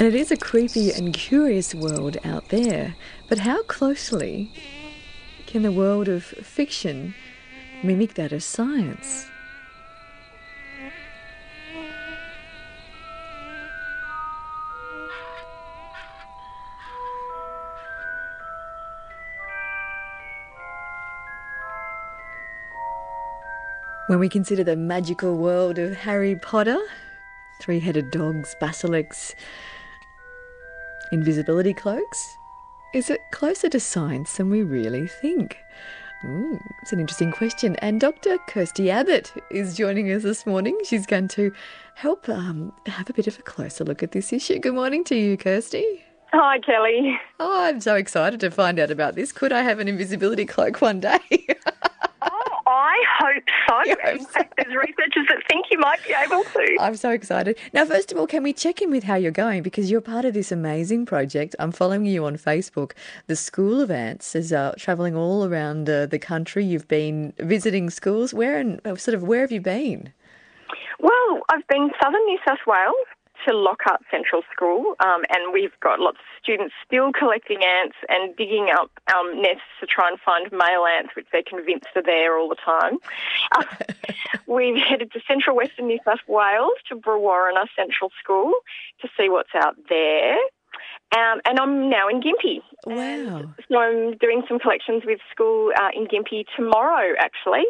it is a creepy and curious world out there, but how closely can the world of fiction mimic that of science? When we consider the magical world of Harry Potter, three-headed dogs, basilisks, invisibility cloaks, is it closer to science than we really think? It's an interesting question. And Dr. Kirsty Abbott is joining us this morning. She's going to help have a bit of a closer look at this issue. Good morning to you, Kirsty. Hi, Kelly. Oh, I'm so excited to find out about this. Could I have an invisibility cloak one day? I hope so. In fact, there's researchers that think you might be able to. I'm so excited. Now, first of all, can we check in with how you're going? Because you're part of this amazing project. I'm following you on Facebook. The School of Ants is travelling all around the country. You've been visiting schools. Where have you been? Well, I've been southern New South Wales to Lockhart Central School, and we've got lots of students still collecting ants and digging up nests to try and find male ants, which they're convinced are there all the time. We've headed to central western New South Wales to Brewarrina Central School to see what's out there. And I'm now in Gympie. Wow. So I'm doing some collections with school in Gympie tomorrow, actually.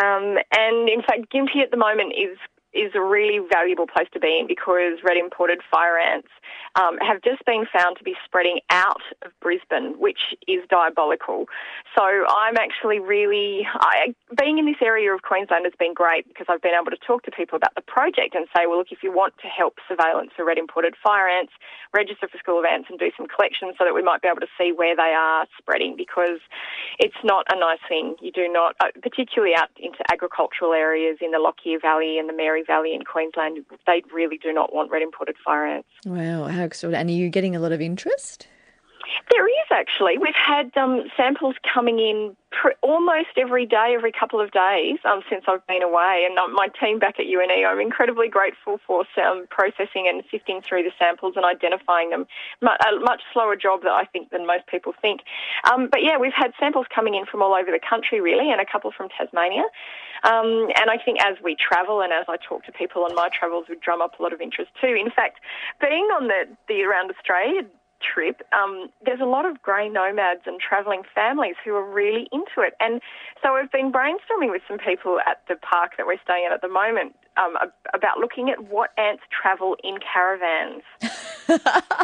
And in fact, Gympie at the moment is a really valuable place to be in because red imported fire ants have just been found to be spreading out of Brisbane, which is diabolical. So I'm actually being in this area of Queensland has been great because I've been able to talk to people about the project and say, well, look, if you want to help surveillance for red imported fire ants, register for School of Ants and do some collections so that we might be able to see where they are spreading, because it's not a nice thing. You do not, particularly out into agricultural areas in the Lockyer Valley and the Mary Valley in Queensland, they really do not want red imported fire ants. Wow, how extraordinary. And are you getting a lot of interest? There is actually. We've had samples coming in almost every day, every couple of days since I've been away. And my team back at UNE, I'm incredibly grateful for processing and sifting through the samples and identifying them. A much slower job, I think, than most people think. But yeah, we've had samples coming in from all over the country, really, and a couple from Tasmania. And I think as we travel and as I talk to people on my travels, we drum up a lot of interest too. In fact, being on the Around Australia trip, there's a lot of grey nomads and travelling families who are really into it. And so we've been brainstorming with some people at the park that we're staying at the moment about looking at what ants travel in caravans. Can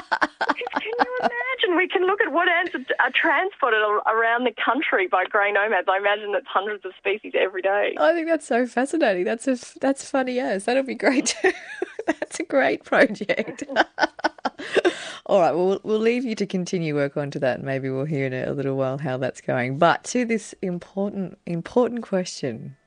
you imagine? We can look at what ants are transported around the country by grey nomads. I imagine that's hundreds of species every day. I think that's so fascinating. That's funny as. That'll be great too. That's a great project. All right, well, we'll leave you to continue work onto that, and maybe we'll hear in a little while how that's going. But to this important question,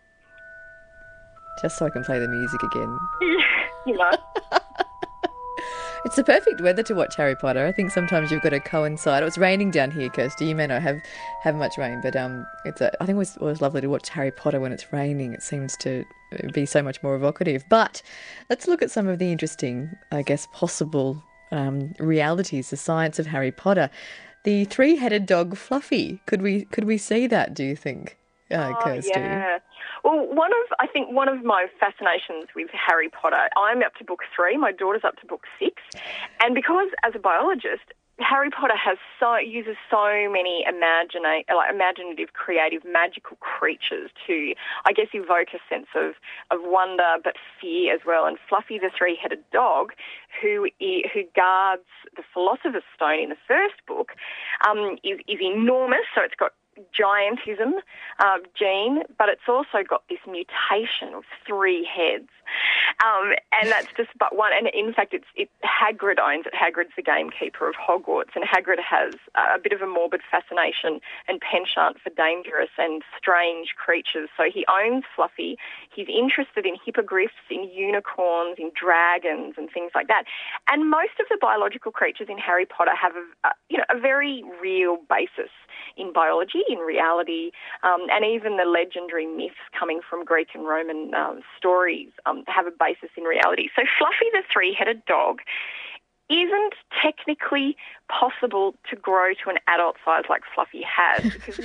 just so I can play the music again. You know. It's the perfect weather to watch Harry Potter. I think sometimes you've got to coincide. It's raining down here, Kirsty. You may not have much rain, but I think it was lovely to watch Harry Potter when it's raining. It seems to be so much more evocative. But let's look at some of the interesting, I guess, possible realities, the science of Harry Potter. The three-headed dog Fluffy. Could we see that, do you think, Kirsty? Yeah. Well, one of my fascinations with Harry Potter, I'm up to book 3, my daughter's up to book 6, and because as a biologist, Harry Potter uses so many imaginative, creative, magical creatures to, I guess, evoke a sense of wonder but fear as well. And Fluffy, the three-headed dog, who guards the Philosopher's Stone in the first book, is enormous. So it's got giantism gene, but it's also got this mutation of 3 heads. And that's just but one. And in fact, Hagrid owns it. Hagrid's the gamekeeper of Hogwarts, and Hagrid has a bit of a morbid fascination and penchant for dangerous and strange creatures. So he owns Fluffy. He's interested in hippogriffs, in unicorns, in dragons, and things like that. And most of the biological creatures in Harry Potter have a very real basis in biology, in reality, and even the legendary myths coming from Greek and Roman stories have a basis in reality. So Fluffy the three-headed dog isn't technically possible to grow to an adult size like Fluffy has, because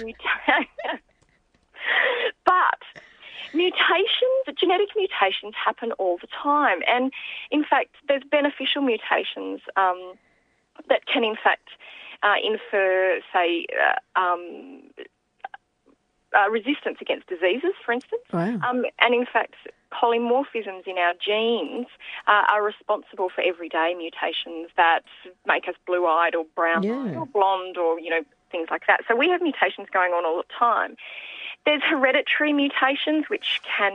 but genetic mutations happen all the time. And in fact, there's beneficial mutations that can in fact infer, say, resistance against diseases, for instance. Wow. And in fact, polymorphisms in our genes are responsible for everyday mutations that make us blue-eyed or brown-eyed or blonde or, things like that. So we have mutations going on all the time. There's hereditary mutations which can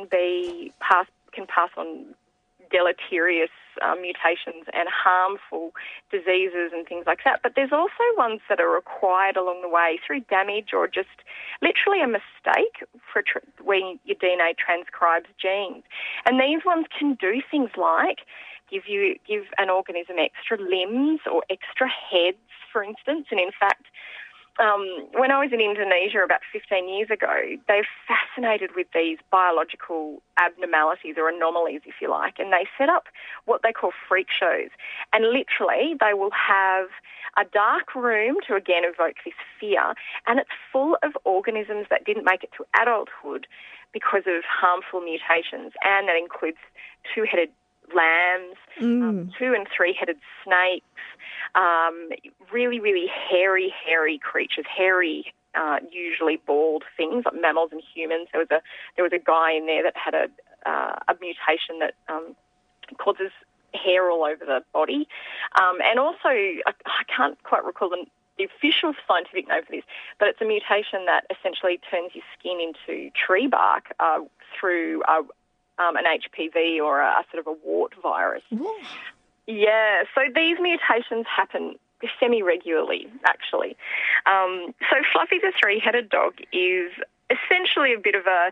pass on deleterious mutations and harmful diseases and things like that. But there's also ones that are acquired along the way through damage or just literally a mistake for when your DNA transcribes genes. And these ones can do things like give an organism extra limbs or extra heads, for instance. And in fact, when I was in Indonesia about 15 years ago, they're fascinated with these biological abnormalities or anomalies, if you like, and they set up what they call freak shows. And literally, they will have a dark room to, again, evoke this fear, and it's full of organisms that didn't make it to adulthood because of harmful mutations, and that includes two-headed lambs, 2- and 3-headed snakes, really, really hairy creatures, usually bald things like mammals and humans. There was a guy in there that had a mutation that causes hair all over the body, and also I can't quite recall the official scientific name for this, but it's a mutation that essentially turns your skin into tree bark through an HPV or a sort of a wart virus. Whoa. Yeah, so these mutations happen semi-regularly, actually. So Fluffy the three-headed dog is essentially a bit of a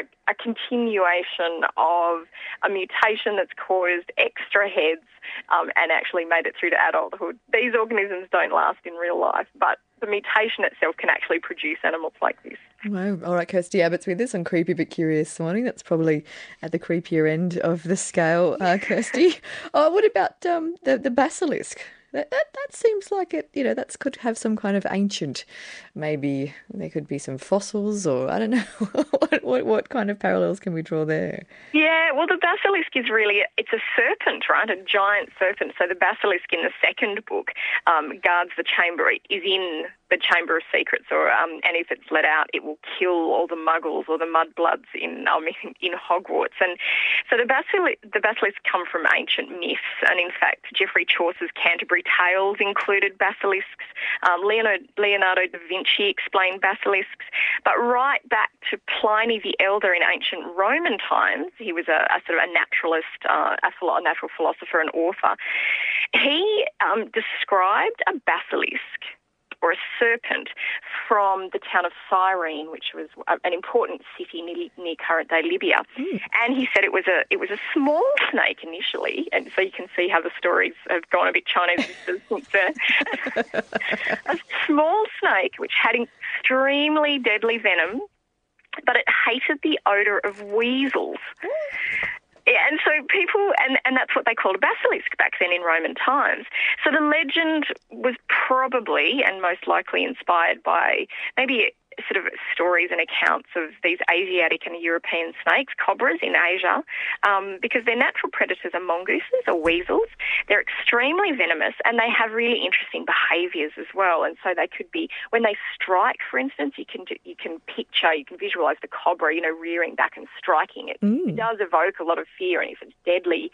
continuation of a mutation that's caused extra heads and actually made it through to adulthood. These organisms don't last in real life, but the mutation itself can actually produce animals like this. Wow. All right, Kirsty Abbott's with us on Creepy But Curious this morning. That's probably at the creepier end of the scale, Kirsty. What about the basilisk? That seems like it, that could have some kind of ancient, maybe there could be some fossils or I don't know. what kind of parallels can we draw there? Yeah, well, the basilisk is really, it's a serpent, right, a giant serpent. So the basilisk in the second book guards the chamber, is in the Chamber of Secrets, and if it's let out, it will kill all the muggles or the mudbloods in Hogwarts. And so the basilisk come from ancient myths, and in fact, Geoffrey Chaucer's Canterbury Tales included basilisks. Leonardo da Vinci explained basilisks, but right back to Pliny the Elder in ancient Roman times, he was a sort of a naturalist, a natural philosopher and author. He described a basilisk or a serpent from the town of Cyrene, which was an important city near current-day Libya. And he said it was a small snake initially, and so you can see how the stories have gone a bit Chinese since then. A small snake which had extremely deadly venom, but it hated the odour of weasels. Yeah, and so people, and that's what they called a basilisk back then in Roman times. So the legend was probably and most likely inspired by maybe sort of stories and accounts of these Asiatic and European snakes, cobras in Asia, because their natural predators are mongooses or weasels. They're extremely venomous and they have really interesting behaviours as well. And so they could be, when they strike, for instance, you can visualise the cobra, rearing back and striking it. It does evoke a lot of fear, and if it's deadly,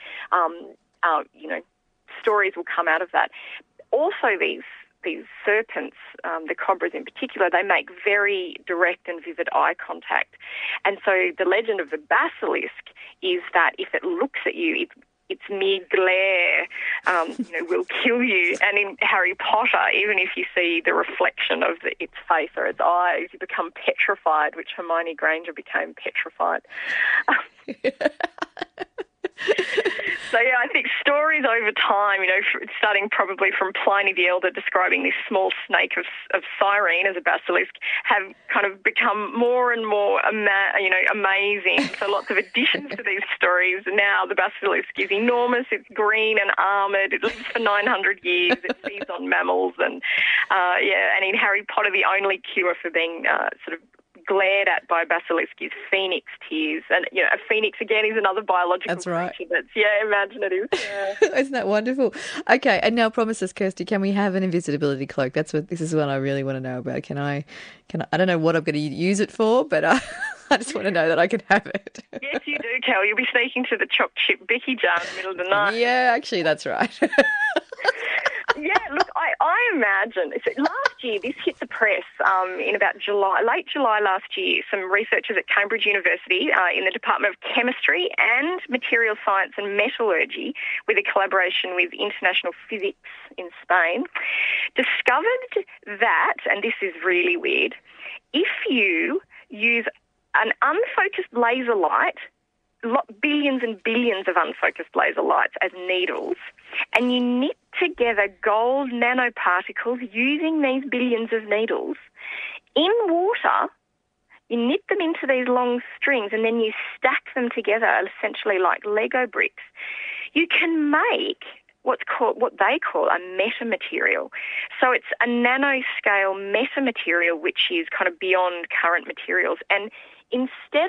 stories will come out of that. Also, these serpents, the cobras in particular, they make very direct and vivid eye contact. And so the legend of the basilisk is that if it looks at you, its mere glare, will kill you. And in Harry Potter, even if you see the reflection of its face or its eyes, you become petrified, which Hermione Granger became petrified. So, yeah, I think stories over time, starting probably from Pliny the Elder describing this small snake of Cyrene as a basilisk, have kind of become more and more, amazing. So lots of additions to these stories. Now the basilisk is enormous. It's green and armoured. It lives for 900 years. It feeds on mammals. And, and in Harry Potter, the only cure for being sort of glared at by a basilisk is phoenix tears. And, a phoenix, again, is another biological creature that's, imaginative. Yeah. Isn't that wonderful? Okay, and now promise us, Kirsty, can we have an invisibility cloak? This is what I really want to know about. I don't know what I'm going to use it for, but I just want to know that I can have it. Yes, you do, Kel. You'll be sneaking to the choc chip Becky jar in the middle of the night. Yeah, actually, that's right. Yeah, look, I imagine. So last year, this hit the press in about late July last year. Some researchers at Cambridge University in the Department of Chemistry and Material Science and Metallurgy, with a collaboration with International Physics in Spain, discovered that, and this is really weird, if you use an unfocused laser light, billions and billions of unfocused laser lights as needles, and you knit together gold nanoparticles using these billions of needles in water, you knit them into these long strings and then you stack them together essentially like Lego bricks. You can make what they call a metamaterial. So it's a nanoscale metamaterial which is kind of beyond current materials. And instead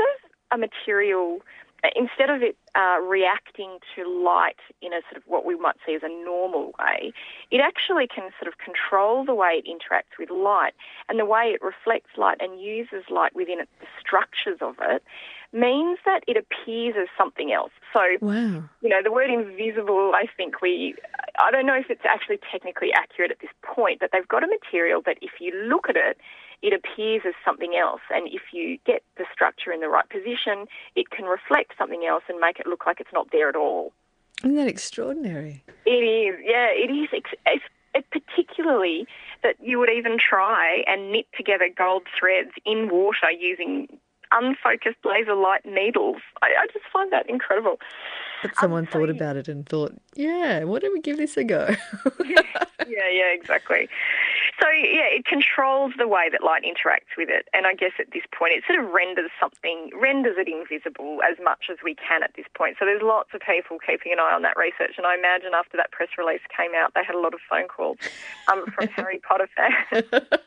of it reacting to light in a sort of what we might see as a normal way, it actually can sort of control the way it interacts with light, and the way it reflects light and uses light within it, the structures of it, means that it appears as something else. So, wow. The word invisible, I think I don't know if it's actually technically accurate at this point, but they've got a material that if you look at it, it appears as something else. And if you get the structure in the right position, it can reflect something else and make it look like it's not there at all. Isn't that extraordinary? It is, yeah, it is. It's particularly that you would even try and knit together gold threads in water using unfocused laser light needles. I just find that incredible. But someone thought about it and thought, why don't we give this a go? Yeah, exactly. So, it controls the way that light interacts with it. And I guess at this point, it sort of renders it invisible as much as we can at this point. So there's lots of people keeping an eye on that research. And I imagine after that press release came out, they had a lot of phone calls from Harry Potter fans.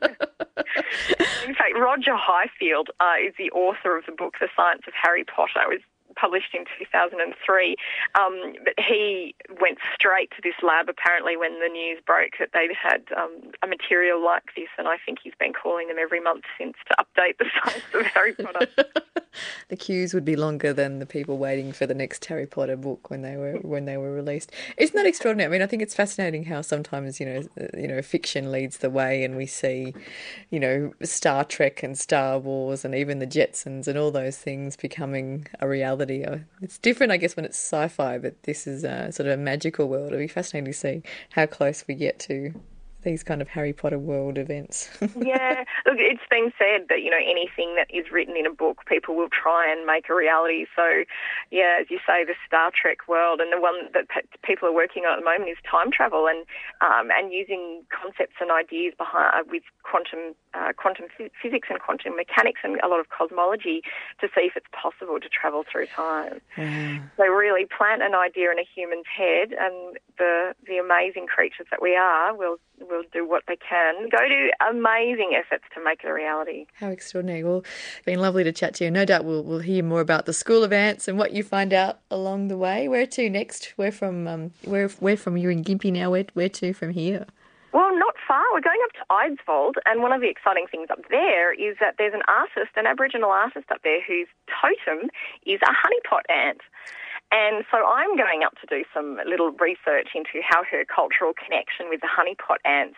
In fact, Roger Highfield is the author of the book, The Science of Harry Potter. It was published in 2003, but he went straight to this lab apparently when the news broke that they'd had a material like this, and I think he's been calling them every month since to update the science of Harry Potter. The queues would be longer than the people waiting for the next Harry Potter book when they were released. Isn't that extraordinary? I mean, I think it's fascinating how sometimes fiction leads the way, and we see, Star Trek and Star Wars and even the Jetsons and all those things becoming a reality. It's different, I guess, when it's sci-fi, but this is sort of a magical world. It'll be fascinating to see how close we get to these kind of Harry Potter world events. Yeah, look, it's been said that, anything that is written in a book, people will try and make a reality. So, yeah, as you say, the Star Trek world, and the one that people are working on at the moment is time travel and using concepts and ideas behind with quantum physics and quantum mechanics and a lot of cosmology to see if it's possible to travel through time. So really plant an idea in a human's head, and the amazing creatures that we are will do what they can, go to amazing efforts to make it a reality. How extraordinary. Well, it's been lovely to chat to you. No doubt we'll hear more about the School of Ants and what you find out along the way. Where to next? We're from you're in Gympie now. Where to from here? Well, not far. We're going up to Eidsvold, and one of the exciting things up there is that there's an Aboriginal artist up there whose totem is a honeypot ant. And so I'm going up to do some little research into how her cultural connection with the honeypot ants,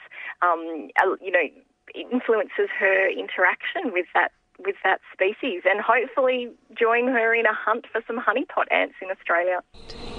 influences her interaction with that species, and hopefully join her in a hunt for some honeypot ants in Australia.